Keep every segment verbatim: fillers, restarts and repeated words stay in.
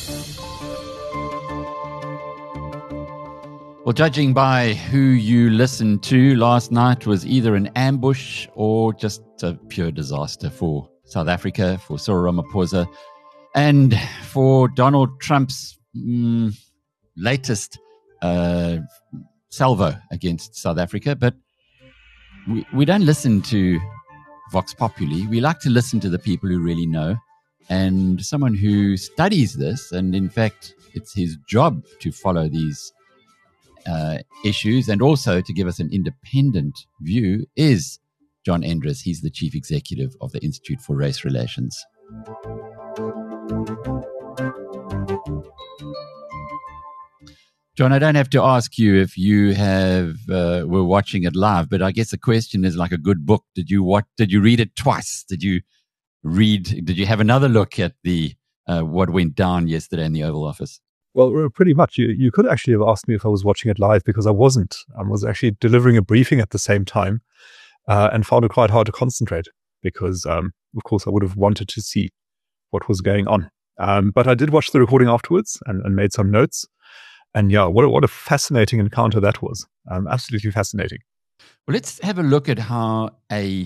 Well, judging by who you listened to, last night was either an ambush or just a pure disaster for South Africa, for Cyril Ramaphosa, and for Donald Trump's mm, latest uh, salvo against South Africa. But we, we don't listen to Vox Populi. We like to listen to the people who really know, and someone who studies this, and in fact, it's his job to follow these Uh, issues and also to give us an independent view is John Endres. He's the chief executive of the Institute for Race Relations. John, I don't have to ask you if you have uh, were watching it live, but I guess the question is like a good book. Did you what? Did you read it twice? Did you read? Did you have another look at the uh, what went down yesterday in the Oval Office? Well, pretty much. You you could actually have asked me if I was watching it live, because I wasn't. I was actually delivering a briefing at the same time uh, and found it quite hard to concentrate because, um, of course, I would have wanted to see what was going on. Um, but I did watch the recording afterwards and, and made some notes. And yeah, what a, what a fascinating encounter that was. Um, absolutely fascinating. Well, let's have a look at how a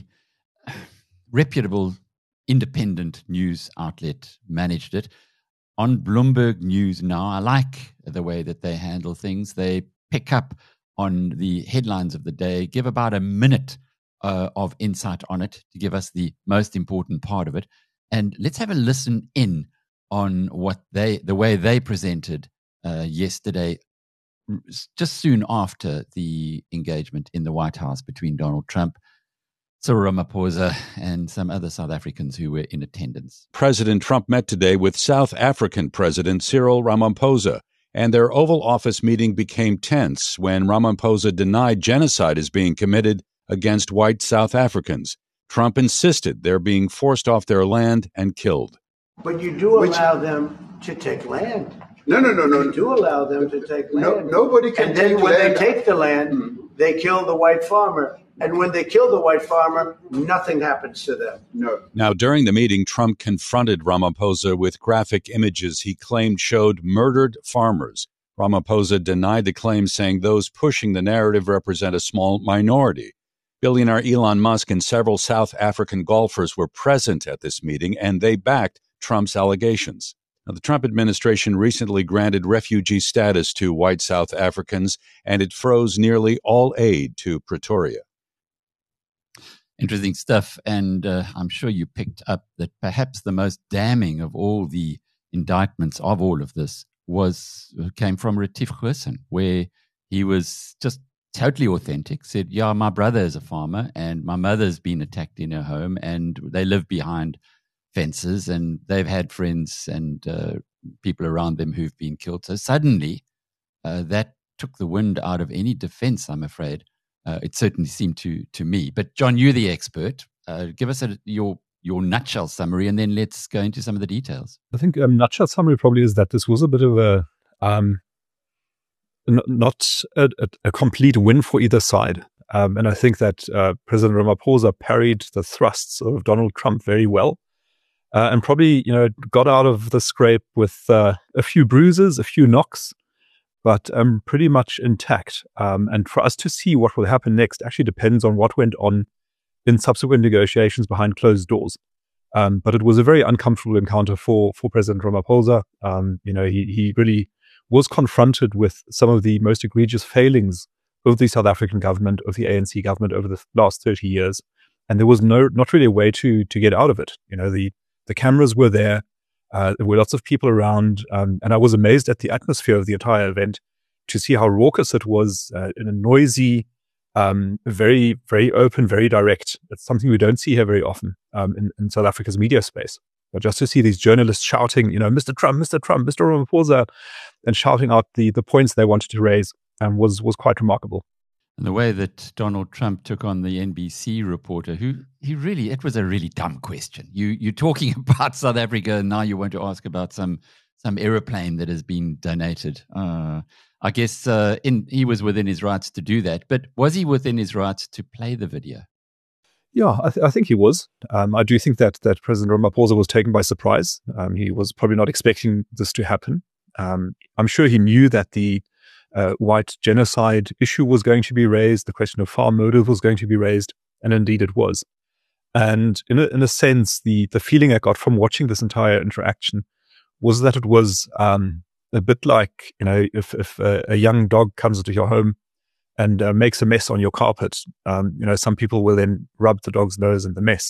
reputable independent news outlet managed it. On Bloomberg News now, I like the way that they handle things. They pick up on the headlines of the day, give about a minute uh, of insight on it to give us the most important part of it. And let's have a listen in on what they, the way they presented uh, yesterday, just soon after the engagement in the White House between Donald Trump, Cyril Ramaphosa, and some other South Africans who were in attendance. President Trump met today with South African President Cyril Ramaphosa, and their Oval Office meeting became tense when Ramaphosa denied genocide is being committed against white South Africans. Trump insisted they're being forced off their land and killed. But you do Which, allow them to take land. No, no, no, no. You do allow them to take land. No, nobody can and then take when land. they take the land, mm-hmm. they kill the white farmer. And when they kill the white farmer, nothing happens to them. No. Now, during the meeting, Trump confronted Ramaphosa with graphic images he claimed showed murdered farmers. Ramaphosa denied the claim, saying those pushing the narrative represent a small minority. Billionaire Elon Musk and several South African golfers were present at this meeting, and they backed Trump's allegations. Now, the Trump administration recently granted refugee status to white South Africans, and it froze nearly all aid to Pretoria. Interesting stuff. And uh, I'm sure you picked up that perhaps the most damning of all the indictments of all of this was came from Retief Goosen, where he was just totally authentic, said, yeah, my brother is a farmer and my mother's been attacked in her home and they live behind fences and they've had friends and uh, people around them who've been killed. So suddenly uh, that took the wind out of any defense, I'm afraid. Uh, it certainly seemed to to me. But John, you're the expert. Uh, give us a, your your nutshell summary, and then let's go into some of the details. I think um, nutshell summary probably is that this was a bit of a um, n- not a, a, a complete win for either side. Um, and I think that uh, President Ramaphosa parried the thrusts of Donald Trump very well, uh, and probably you know got out of the scrape with uh, a few bruises, a few knocks, but um, pretty much intact. Um, and for us to see what will happen next actually depends on what went on in subsequent negotiations behind closed doors. Um, but it was a very uncomfortable encounter for for President Ramaphosa. Um, you know, he he really was confronted with some of the most egregious failings of the South African government, of the A N C government over the last thirty years, and there was no not really a way to to get out of it. You know, the the cameras were there. Uh, there were lots of people around, um, and I was amazed at the atmosphere of the entire event to see how raucous it was, uh, in a noisy, um, very, very open, very direct. It's something we don't see here very often um, in, in South Africa's media space. But just to see these journalists shouting, you know, Mister Trump, Mister Trump, Mister Ramaphosa, and shouting out the the points they wanted to raise um, was was quite remarkable. And the way that Donald Trump took on the N B C reporter, who he really, it was a really dumb question. You, you're talking about South Africa, and now you want to ask about some some aeroplane that has been donated. Uh, I guess uh, in, he was within his rights to do that, but was he within his rights to play the video? Yeah, I, th- I think he was. Um, I do think that that President Ramaphosa was taken by surprise. Um, he was probably not expecting this to happen. Um, I'm sure he knew that the uh, white genocide issue was going to be raised, the question of farm motive was going to be raised, and indeed it was. And in a, in a sense, the the feeling I got from watching this entire interaction was that it was um, a bit like, you know, if, if a, a young dog comes into your home and uh, makes a mess on your carpet, um, you know, some people will then rub the dog's nose in the mess.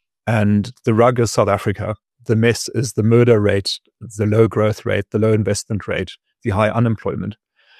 And the rug is South Africa. The mess is the murder rate, the low growth rate, the low investment rate, the high unemployment.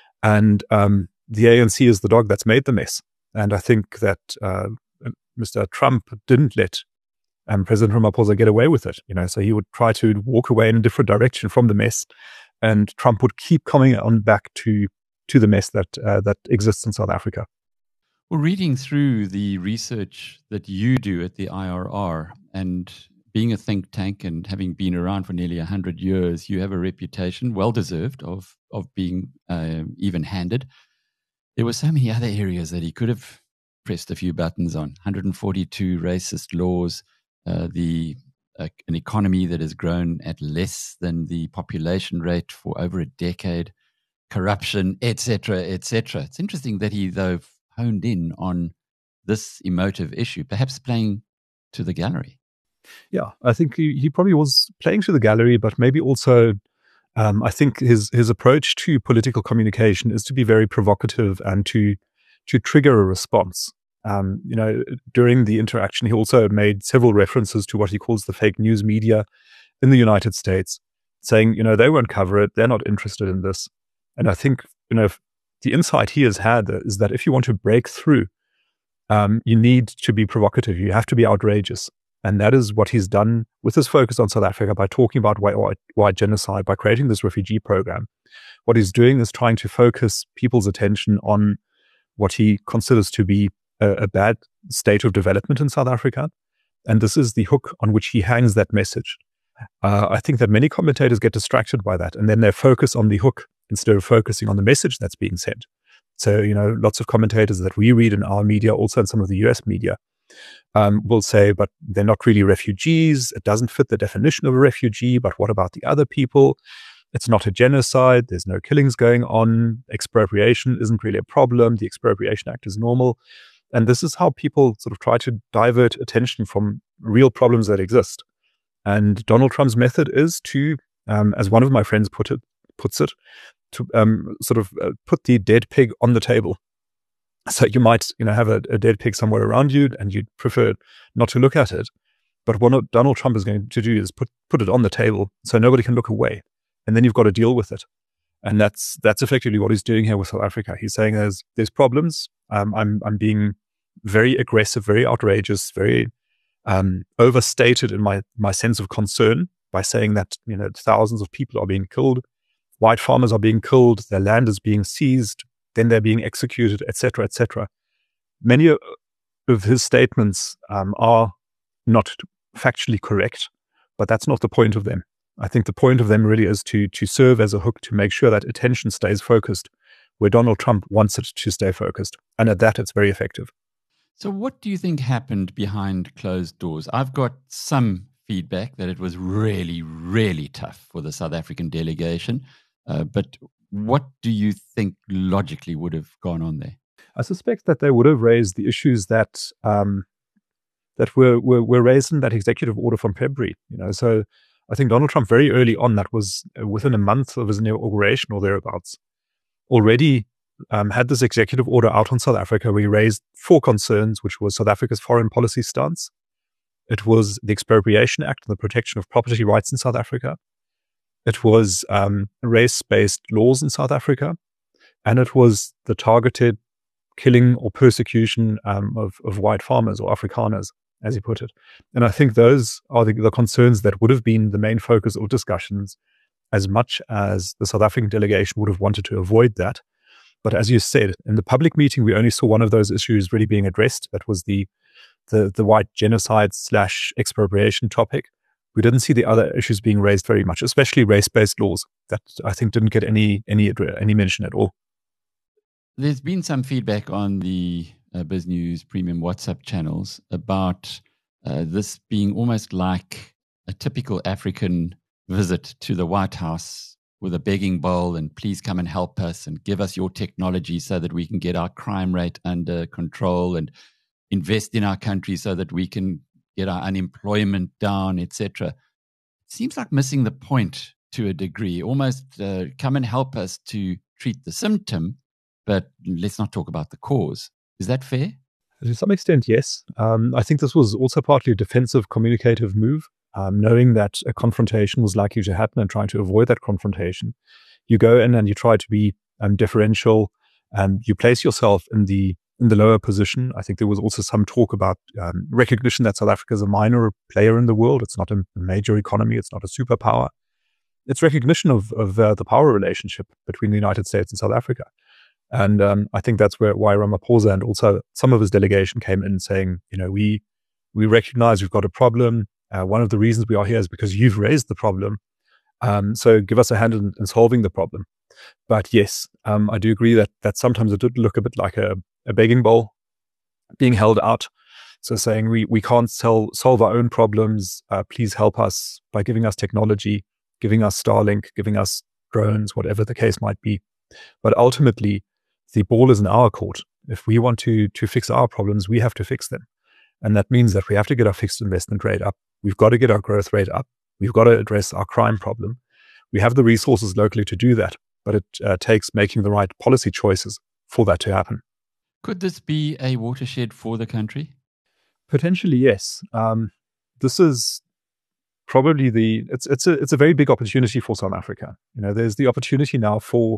And um, the A N C is the dog that's made the mess. And I think that uh, Mister Trump didn't let um, President Ramaphosa get away with it. You know, so he would try to walk away in a different direction from the mess, and Trump would keep coming on back to to the mess that uh, that exists in South Africa. Well, reading through the research that you do at the I R R, and being a think tank and having been around for nearly one hundred years, you have a reputation, well-deserved, of of being uh, even-handed. There were so many other areas that he could have pressed a few buttons on. one hundred forty-two racist laws, uh, the uh, an economy that has grown at less than the population rate for over a decade, corruption, et cetera, et cetera. It's interesting that he, though, honed in on this emotive issue, perhaps playing to the gallery. Yeah, I think he, he probably was playing to the gallery, but maybe also um, I think his his approach to political communication is to be very provocative and to to trigger a response. Um, you know, during the interaction, he also made several references to what he calls the fake news media in the United States, saying, you know, they won't cover it, they're not interested in this. And I think, you know, the insight he has had is that if you want to break through, um, you need to be provocative. You have to be outrageous. And that is what he's done with his focus on South Africa by talking about white, white, white genocide, by creating this refugee program. What he's doing is trying to focus people's attention on what he considers to be a, a bad state of development in South Africa. And this is the hook on which he hangs that message. Uh, I think that many commentators get distracted by that, and then they focus on the hook instead of focusing on the message that's being sent. So, you know, lots of commentators that we read in our media, also in some of the U S media, um, will say, but they're not really refugees. It doesn't fit the definition of a refugee. But what about the other people? It's not a genocide. There's no killings going on. Expropriation isn't really a problem. The Expropriation Act is normal. And this is how people sort of try to divert attention from real problems that exist. And Donald Trump's method is to, um, as one of my friends put it, puts it, to um, sort of uh, put the dead pig on the table. So you might, you know, have a, a dead pig somewhere around you, and you'd prefer not to look at it. But what Donald Trump is going to do is put put it on the table, so nobody can look away, and then you've got to deal with it. And that's that's effectively what he's doing here with South Africa. He's saying there's there's problems. Um, I'm I'm being very aggressive, very outrageous, very um, overstated in my my sense of concern by saying that, you know, thousands of people are being killed, white farmers are being killed, their land is being seized, then they're being executed, et cetera, et cetera. Many of his statements um, are not factually correct, but that's not the point of them. I think the point of them really is to to serve as a hook to make sure that attention stays focused where Donald Trump wants it to stay focused. And at that, it's very effective. So what do you think happened behind closed doors? I've got some feedback that it was really, really tough for the South African delegation. Uh, but what do you think logically would have gone on there? I suspect that they would have raised the issues that um, that were, were were raised in that executive order from February. You know, so I think Donald Trump very early on, that was within a month of his inauguration or thereabouts, already um, had this executive order out on South Africa where he raised four concerns, which was South Africa's foreign policy stance. It was the Expropriation Act and the protection of property rights in South Africa. It was um, race-based laws in South Africa. And it was the targeted killing or persecution um, of, of white farmers or Afrikaners, as he put it. And I think those are the, the concerns that would have been the main focus of discussions, as much as the South African delegation would have wanted to avoid that. But as you said, in the public meeting, we only saw one of those issues really being addressed. That was the the, the white genocide slash expropriation topic. We didn't see the other issues being raised very much, especially race-based laws that I think didn't get any any any mention at all. There's been some feedback on the uh, Biz News Premium WhatsApp channels about uh, this being almost like a typical African visit to the White House with a begging bowl and please come and help us and give us your technology so that we can get our crime rate under control and invest in our country so that we can get our unemployment down, et cetera. Seems like missing the point to a degree. Almost uh, come and help us to treat the symptom, but let's not talk about the cause. Is that fair? To some extent, yes. Um, I think this was also partly a defensive communicative move. Um, knowing that a confrontation was likely to happen and trying to avoid that confrontation, you go in and you try to be um, differential, and you place yourself in the in the lower position. I think there was also some talk about um, recognition that South Africa is a minor player in the world. It's not a major economy. It's not a superpower. It's recognition of of uh, the power relationship between the United States and South Africa. And um, I think that's where why Ramaphosa and also some of his delegation came in saying, you know, we we recognize we've got a problem. Uh, one of the reasons we are here is because you've raised the problem. Um, so give us a hand in, in solving the problem. But yes, um, I do agree that that sometimes it did look a bit like a, a begging bowl being held out. So saying we we can't sell, solve our own problems. Uh, please help us by giving us technology, giving us Starlink, giving us drones, whatever the case might be. But ultimately, the ball is in our court. If we want to to fix our problems, we have to fix them. And that means that we have to get our fixed investment rate up. We've got to get our growth rate up. We've got to address our crime problem. We have the resources locally to do that, but it uh, takes making the right policy choices for that to happen. Could this be a watershed for the country? Potentially, yes. Um, this is probably the it's it's a it's a very big opportunity for South Africa. You know, there's the opportunity now for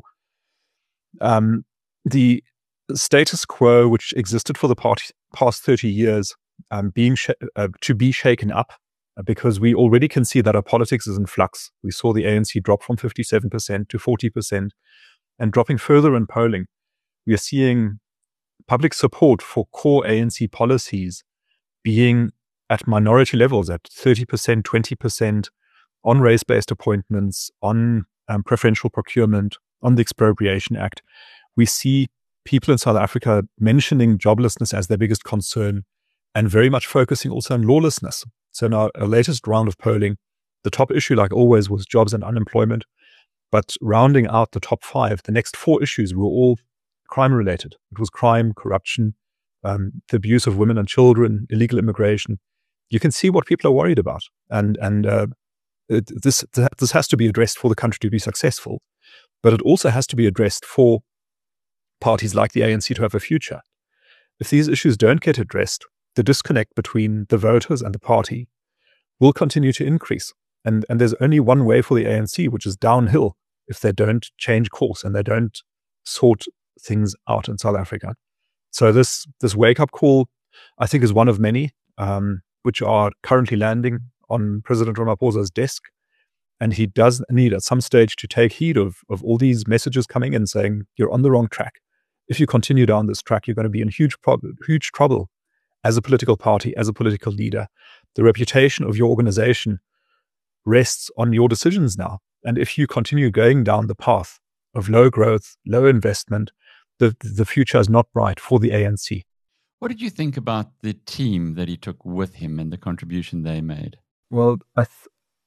um, the status quo, which existed for the past past thirty years, um, being sh- uh, to be shaken up. Because we already can see that our politics is in flux. We saw the A N C drop from fifty-seven percent to forty percent and dropping further in polling. We are seeing public support for core A N C policies being at minority levels at thirty percent, twenty percent on race-based appointments, on um, preferential procurement, on the Expropriation Act. We see people in South Africa mentioning joblessness as their biggest concern and very much focusing also on lawlessness. So in our, our latest round of polling, the top issue, like always, was jobs and unemployment. But rounding out the top five, the next four issues were all crime-related. It was crime, corruption, um, the abuse of women and children, illegal immigration. You can see what people are worried about. And and uh, it, this this has to be addressed for the country to be successful. But it also has to be addressed for parties like the A N C to have a future. If these issues don't get addressed, the disconnect between the voters and the party will continue to increase. And, and there's only one way for the A N C, which is downhill, if they don't change course and they don't sort things out in South Africa. So this this wake-up call, I think, is one of many, um, which are currently landing on President Ramaphosa's desk. And he does need at some stage to take heed of, of all these messages coming in saying, you're on the wrong track. If you continue down this track, you're going to be in huge, prob- huge trouble. As a political party, as a political leader, the reputation of your organization rests on your decisions now. And if you continue going down the path of low growth, low investment, the, the future is not bright for the A N C. What did you think about the team that he took with him and the contribution they made? Well, I th-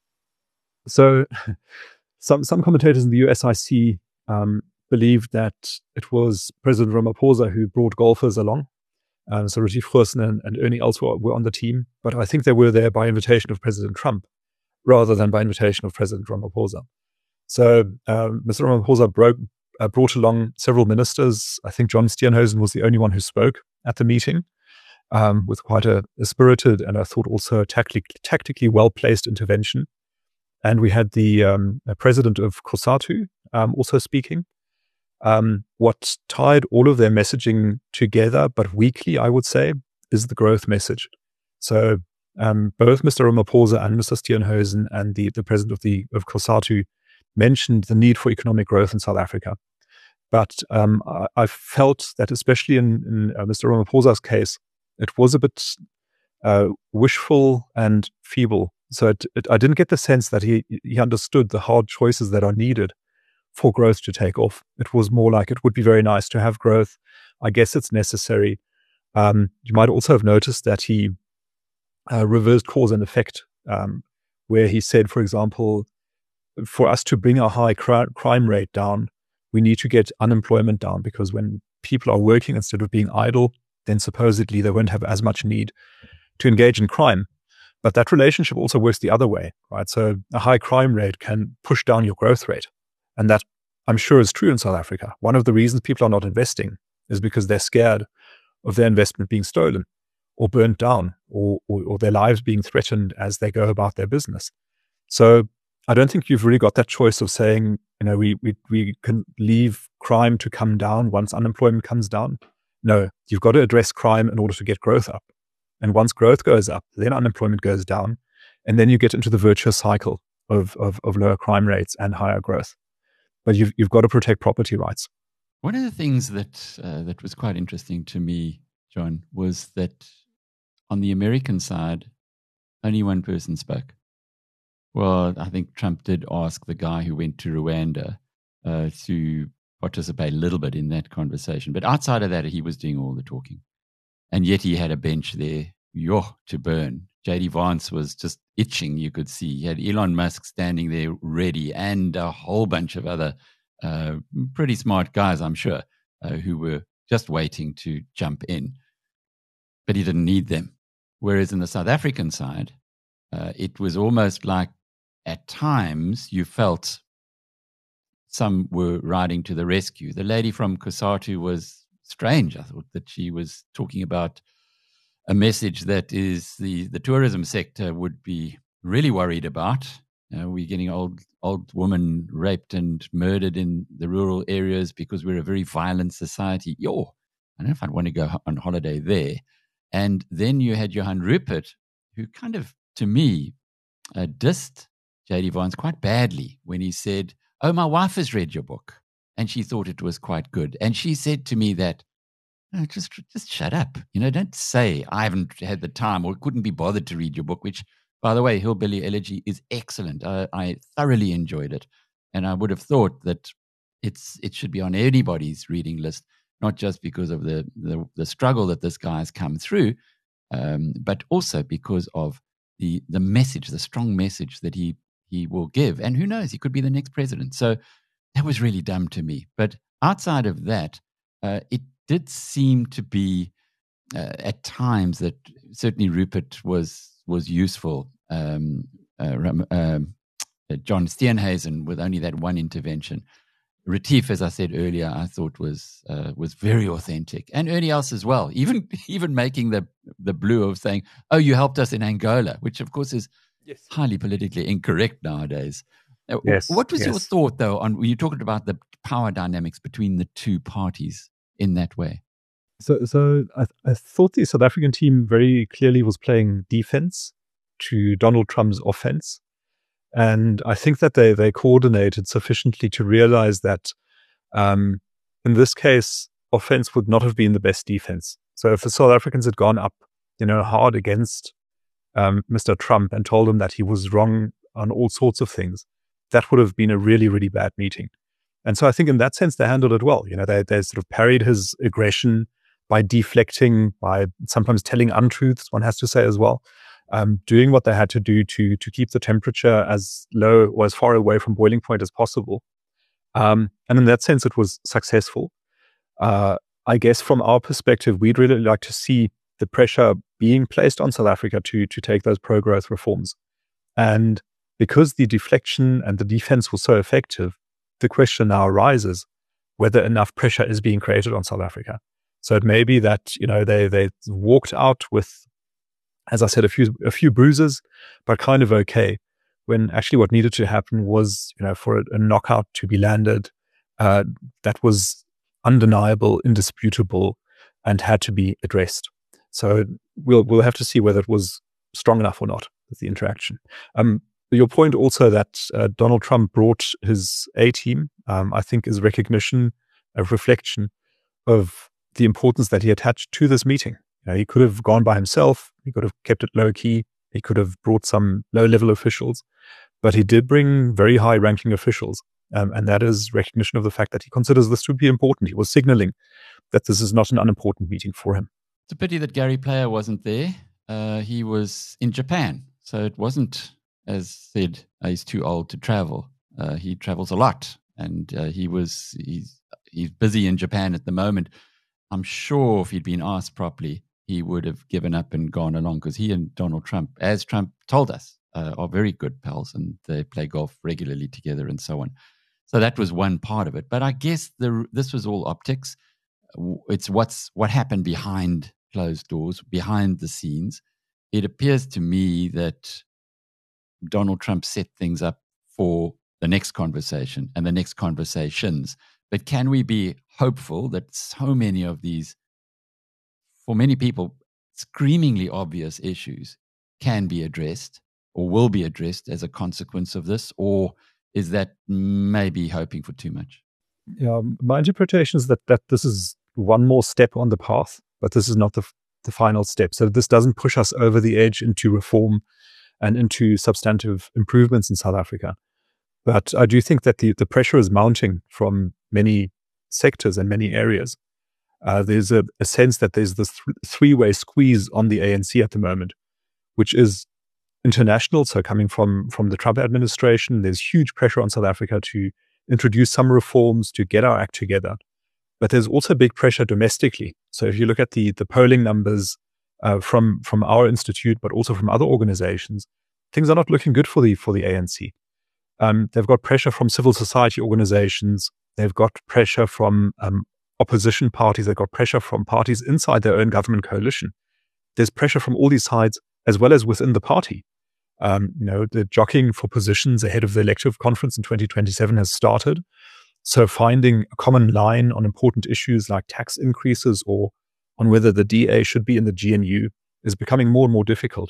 so some some commentators in the U S I C um, believed that it was President Ramaphosa who brought golfers along. Um, so Retief Goosen and, and Ernie Els were, were on the team, but I think they were there by invitation of President Trump rather than by invitation of President Ramaphosa. So um, Mister Ramaphosa broke, uh, brought along several ministers. I think John Steenhuisen was the only one who spoke at the meeting um, with quite a, a spirited and I thought also tactically, tactically well-placed intervention. And we had the um, president of COSATU um, also speaking. Um, what tied all of their messaging together, but weekly, I would say, is the growth message. So um, both Mister Ramaphosa and Mister Steenhuisen and the, the president of the of COSATU mentioned the need for economic growth in South Africa. But um, I, I felt that especially in, in uh, Mister Ramaphosa's case, it was a bit uh, wishful and feeble. So it, it, I didn't get the sense that he he understood the hard choices that are needed for growth to take off. It was more like it would be very nice to have growth. I guess it's necessary. Um, you might also have noticed that he uh, reversed cause and effect, um, where he said, for example, for us to bring our high cri- crime rate down, we need to get unemployment down, because when people are working instead of being idle, then supposedly they won't have as much need to engage in crime. But that relationship also works the other way, right? So a high crime rate can push down your growth rate. And that, I'm sure, is true in South Africa. One of the reasons people are not investing is because they're scared of their investment being stolen or burnt down, or, or, or their lives being threatened as they go about their business. So I don't think you've really got that choice of saying, you know, we, we, we can leave crime to come down once unemployment comes down. No, you've got to address crime in order to get growth up. And once growth goes up, then unemployment goes down. And then you get into the virtuous cycle of, of, of lower crime rates and higher growth. But you've, you've got to protect property rights. One of the things that uh, that was quite interesting to me, John, was that on the American side, only one person spoke. Well, I think Trump did ask the guy who went to Rwanda uh, to participate a little bit in that conversation. But outside of that, he was doing all the talking. And yet he had a bench there, yo, to burn. J D Vance was just itching, you could see. He had Elon Musk standing there ready, and a whole bunch of other uh, pretty smart guys, I'm sure, uh, who were just waiting to jump in. But he didn't need them. Whereas in the South African side, uh, it was almost like at times you felt some were riding to the rescue. The lady from COSATU was strange. I thought that she was talking about a message that is the, the tourism sector would be really worried about. You know, we're getting old old women raped and murdered in the rural areas because we're a very violent society. Yo, I don't know if I'd want to go on holiday there. And then you had Johan Rupert, who kind of, to me, uh, dissed J D Vance quite badly when he said, oh, my wife has read your book and she thought it was quite good. And she said to me that, no, just just shut up. You know, don't say I haven't had the time or couldn't be bothered to read your book, which, by the way, Hillbilly Elegy is excellent. I, I thoroughly enjoyed it. And I would have thought that it's it should be on anybody's reading list, not just because of the, the, the struggle that this guy has come through, um, but also because of the the message, the strong message that he, he will give. And who knows, he could be the next president. So that was really dumb to me. But outside of that, uh, it did seem to be uh, at times that certainly Rupert was was useful. Um, uh, um, uh, John Steenhuisen with only that one intervention. Retief, as I said earlier, I thought was uh, was very authentic, and Ernie Els as well. Even even making the the blue of saying, "Oh, you helped us in Angola," which of course is yes. highly politically incorrect nowadays. Yes, what was yes. your thought though on when you talked about the power dynamics between the two parties in that way? So, so I, I thought the South African team very clearly was playing defense to Donald Trump's offense. And I think that they, they coordinated sufficiently to realize that um, in this case, offense would not have been the best defense. So if the South Africans had gone up, you know, hard against um, Mister Trump and told him that he was wrong on all sorts of things, that would have been a really, really bad meeting. And so I think in that sense, they handled it well. You know, they, they sort of parried his aggression by deflecting, by sometimes telling untruths, one has to say as well. Um, doing what they had to do to to keep the temperature as low or as far away from boiling point as possible. Um, and in that sense, it was successful. Uh, I guess from our perspective, we'd really like to see the pressure being placed on South Africa to to take those pro-growth reforms. And because the deflection and the defense was so effective, the question now arises whether enough pressure is being created on South Africa. So it may be that, you know, they they walked out with, as I said, a few a few bruises, but kind of okay. When actually what needed to happen was, you know, for a, a knockout to be landed, uh, that was undeniable, indisputable, and had to be addressed. So we'll we'll have to see whether it was strong enough or not with the interaction. Um, your point also that uh, Donald Trump brought his A team, um, I think, is recognition, a reflection of the importance that he attached to this meeting. You know, he could have gone by himself. He could have kept it low key. He could have brought some low level officials, but he did bring very high ranking officials. Um, and that is recognition of the fact that he considers this to be important. He was signaling that this is not an unimportant meeting for him. It's a pity that Gary Player wasn't there. Uh, he was in Japan, so it wasn't, as said, uh, he's too old to travel. Uh, he travels a lot, and uh, he was he's he's busy in Japan at the moment. I'm sure if he'd been asked properly, he would have given up and gone along, because he and Donald Trump, as Trump told us, uh, are very good pals, and they play golf regularly together and so on. So that was one part of it. But I guess the this was all optics. It's what's what happened behind closed doors, behind the scenes. It appears to me that Donald Trump set things up for the next conversation and the next conversations. But can we be hopeful that so many of these, for many people, screamingly obvious issues can be addressed or will be addressed as a consequence of this? Or is that maybe hoping for too much? Yeah, my interpretation is that, that this is one more step on the path, but this is not the, the final step. So this doesn't push us over the edge into reform and into substantive improvements in South Africa. But I do think that the, the pressure is mounting from many sectors and many areas. Uh, there's a, a sense that there's this th- three-way squeeze on the A N C at the moment, which is international. So coming from, from the Trump administration, there's huge pressure on South Africa to introduce some reforms, to get our act together. But there's also big pressure domestically. So if you look at the, the polling numbers uh, from, from our institute, but also from other organizations, things are not looking good for the, for the A N C. Um, they've got pressure from civil society organizations. They've got pressure from um, opposition parties. They've got pressure from parties inside their own government coalition. There's pressure from all these sides, as well as within the party. Um, you know, the jockeying for positions ahead of the elective conference in twenty twenty-seven has started. So finding a common line on important issues like tax increases or on whether the D A should be in the G N U is becoming more and more difficult.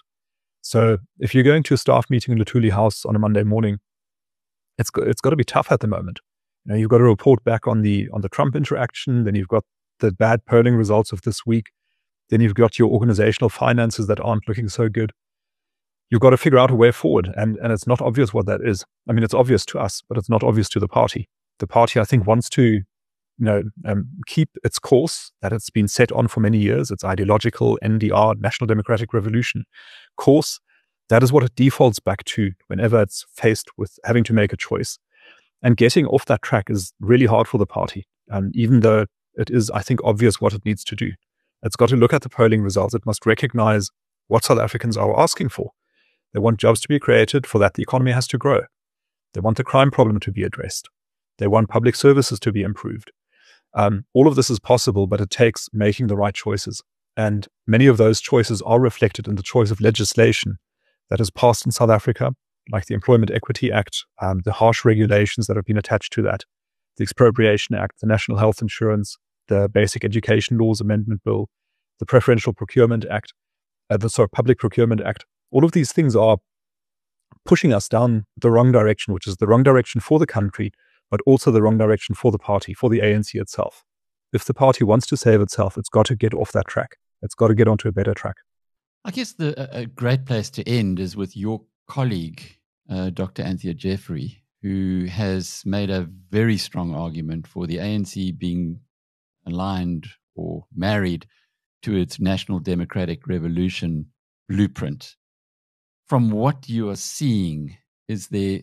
So if you're going to a staff meeting in Luthuli House on a Monday morning, it's got, it's got to be tough at the moment. You know, you've got to report back on the on the Trump interaction. Then you've got the bad polling results of this week. Then you've got your organizational finances that aren't looking so good. You've got to figure out a way forward. And, and it's not obvious what that is. I mean, it's obvious to us, but it's not obvious to the party. The party, I think, wants to, you know, um, keep its course that it's been set on for many years. Its ideological N D R, National Democratic Revolution course. That is what it defaults back to whenever it's faced with having to make a choice. And getting off that track is really hard for the party. Um, even though it is, I think, obvious what it needs to do. It's got to look at the polling results. It must recognize what South Africans are asking for. They want jobs to be created. For that, the economy has to grow. They want the crime problem to be addressed. They want public services to be improved. Um, all of this is possible, but it takes making the right choices. And many of those choices are reflected in the choice of legislation that is passed in South Africa, like the Employment Equity Act, um, the harsh regulations that have been attached to that, the Expropriation Act, the National Health Insurance, the Basic Education Laws Amendment Bill, the Preferential Procurement Act, uh, the sorry, Public Procurement Act. All of these things are pushing us down the wrong direction, which is the wrong direction for the country, but also the wrong direction for the party, for the A N C itself. If the party wants to save itself, it's got to get off that track. It's got to get onto a better track. I guess the, a great place to end is with your colleague, uh, Doctor Anthea Jeffrey, who has made a very strong argument for the A N C being aligned or married to its National Democratic Revolution blueprint. From what you are seeing, is there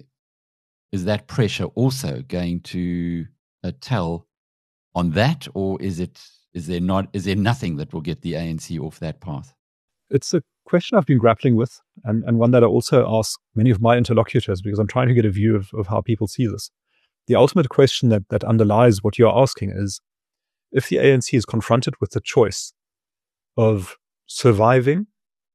is that pressure also going to uh, tell on that, or is it is there not is there nothing that will get the A N C off that path? It's a question I've been grappling with, and, and one that I also ask many of my interlocutors, because I'm trying to get a view of, of how people see this. The ultimate question that, that underlies what you're asking is, if the A N C is confronted with the choice of surviving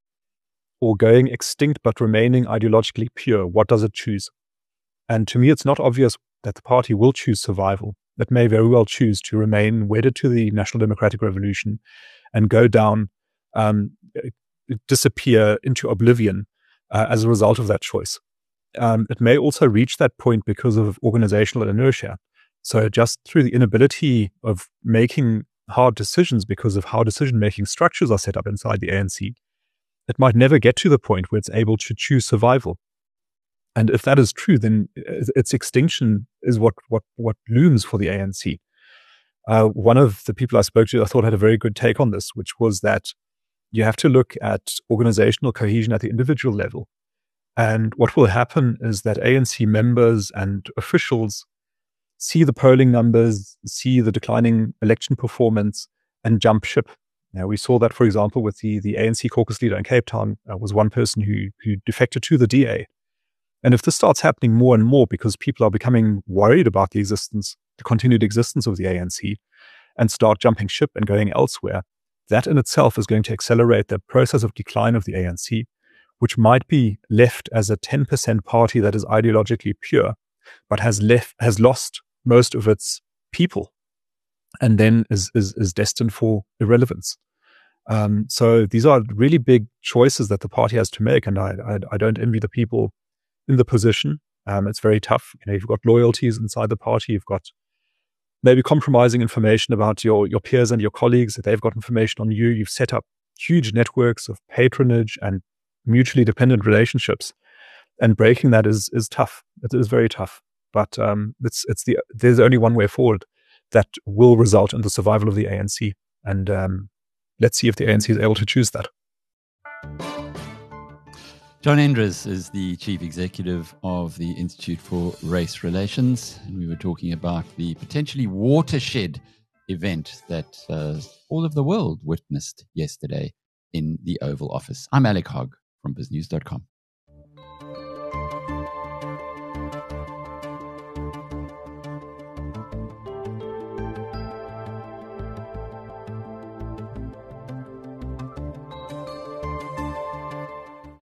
or going extinct but remaining ideologically pure, what does it choose? And to me, it's not obvious that the party will choose survival. It may very well choose to remain wedded to the National Democratic Revolution and go down, um, disappear into oblivion uh, as a result of that choice. Um, it may also reach that point because of organizational inertia. So just through the inability of making hard decisions because of how decision-making structures are set up inside the A N C, it might never get to the point where it's able to choose survival. And if that is true, then its extinction is what what what looms for the A N C. uh, one of the people I spoke to, I thought had a very good take on this, which was that you have to look at organizational cohesion at the individual level. And what will happen is that A N C members and officials see the polling numbers, see the declining election performance, and jump ship. Now, we saw that, for example, with the, the A N C caucus leader in Cape Town, uh, was one person who, who defected to the D A. And if this starts happening more and more because people are becoming worried about the existence, the continued existence of the A N C, and start jumping ship and going elsewhere, that in itself is going to accelerate the process of decline of the A N C, which might be left as a ten percent party that is ideologically pure, but has left has lost most of its people, and then is is, is destined for irrelevance. Um, so these are really big choices that the party has to make, and I I, I don't envy the people in the position. Um, it's very tough. You know, you've got loyalties inside the party. You've got maybe compromising information about your your peers and your colleagues. That they've got information on you. You've set up huge networks of patronage and mutually dependent relationships, and breaking that is is tough. It is very tough. But um, it's it's the there's only one way forward that will result in the survival of the A N C, and um, let's see if the A N C is able to choose that. John Endres is the Chief Executive of the Institute for Race Relations, and we were talking about the potentially watershed event that uh, all of the world witnessed yesterday in the Oval Office. I'm Alec Hogg from biz news dot com.